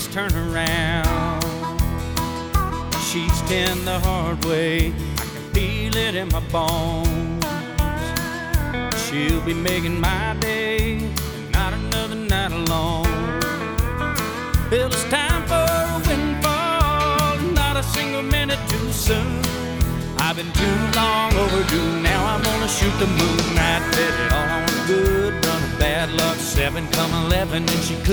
turn around. She's 10 the hard way, I can feel it in my bones. She'll be making my day, and not another night alone. Well, it's time for a windfall, not a single minute too soon. I've been too long overdue, now I'm gonna shoot the moon. I bet it all on the good, run of bad luck, 7 come 11, and she could